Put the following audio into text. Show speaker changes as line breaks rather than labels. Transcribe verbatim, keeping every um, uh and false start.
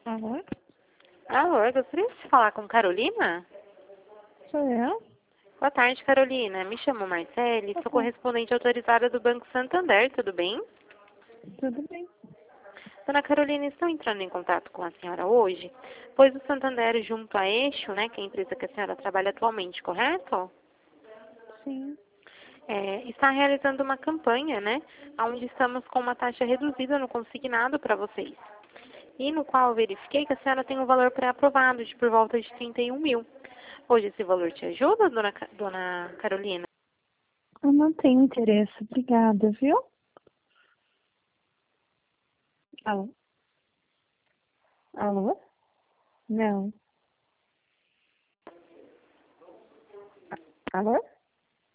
Alô?
Alô, eu gostaria de falar com Carolina?
Sou eu?
Boa tarde, Carolina. Me chamo Marcele, sou
Uhum.
correspondente autorizada do Banco Santander, tudo bem?
Tudo bem.
Dona Carolina, estou entrando em contato com a senhora hoje, pois o Santander, junto à Eixo, né, que é a empresa que a senhora trabalha atualmente, correto?
Sim.
É, está realizando uma campanha, né, onde estamos com uma taxa reduzida no consignado para vocês. E no qual eu verifiquei que a senhora tem um valor pré-aprovado de por volta de trinta e um mil. Hoje esse valor te ajuda, dona, Ca- dona Carolina?
Eu não tenho interesse. Obrigada, viu? Alô? Alô? Não. Alô?